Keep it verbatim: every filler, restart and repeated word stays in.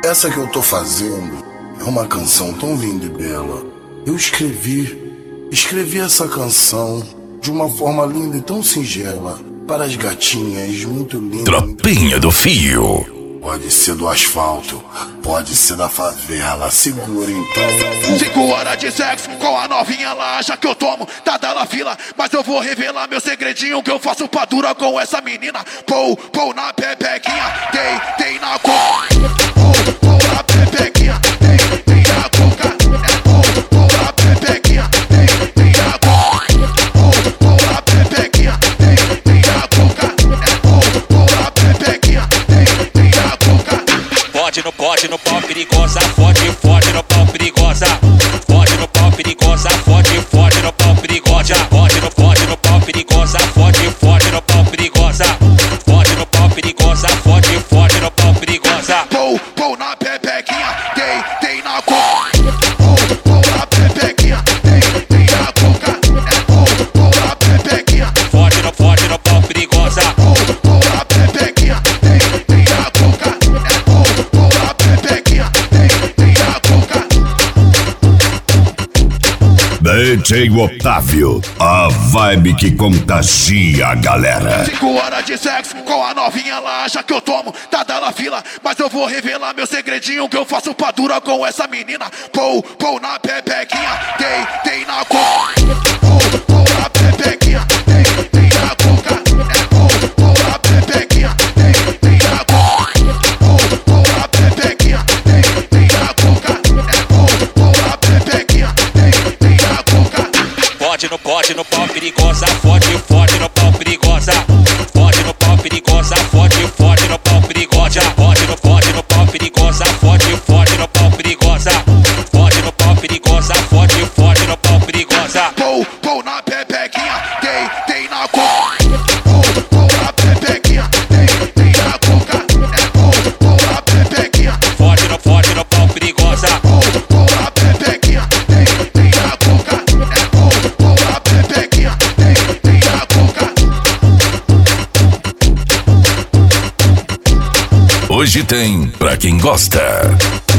essa que eu tô fazendo é uma canção tão linda e bela. Eu escrevi, escrevi essa canção de uma forma linda e tão singela para as gatinhas muito lindas. Tropinha do Fio. Pode ser do asfalto, pode ser da favela, segura então. Cinco horas de sexo com a novinha lá, acha que eu tomo, tá dando fila. Mas eu vou revelar meu segredinho que eu faço pra dura com essa menina. Pou, pou na pepequinha, tem, tem na coca. Pou, pou na pepequinha, tem, tem na coca. Pou, pou na pepequinha, tem, tem na coca. Pou, pou na pepequinha, tem, tem na coca. Pou, pou na pepequinha, tem, tem na coca. Fode no pote, no pau perigosa, fode, fode no pau perigosa. Fode no pau perigosa, fode, fode no pau perigosa. Fode no, fode no pau perigosa, fode, fode no pau perigosa. Fode no pau perigosa, fode, fode no pau perigosa. Pou, pou na pepequinha, tem, tem na coca. Pou, pou na pepequinha, tem, tem na coca. Pou, pou na pepequinha, Fode no, fode no pau perigosa. pou, pou na pepequinha, tem, tem na coca. Pou, pou na pepequinha, tem, tem na coca. D J Otávio, a vibe que contagia a galera. Cinco horas de sexo com a novinha lá, acha que eu tomo, tá dando fila. Mas eu vou revelar meu segredinho que eu faço pra dura com essa menina. Pou, pou na pepequinha, tem, tem na coca. Pou, pou na pepequinha, tem, tem na coca. Pou, pou na pepequinha, tem, tem na coca. Pou, pou na pepequinha, tem, tem na coca. Pou, pou na pepequinha, tem, tem na coca. Fode no pote, no pau perigosa, fode, fode no pau perigosa. Fode no pau perigosa, fode, fode no pau perigosa. Fode no, fode no pau perigosa, fode, fode no pau perigosa. Fode no pau perigosa, fode, fode no pau perigosa. Pou, pou na pepequinha, tem, tem na coca. Pou, pou na pepequinha, tem, tem na coca. Pou, pou na pepequinha, Fode no, fode no pau perigosa. pou, pou na pepequinha, tem, tem na coca. Pou, pou na pepequinha, tem, tem na coca. Hoje tem pra quem gosta.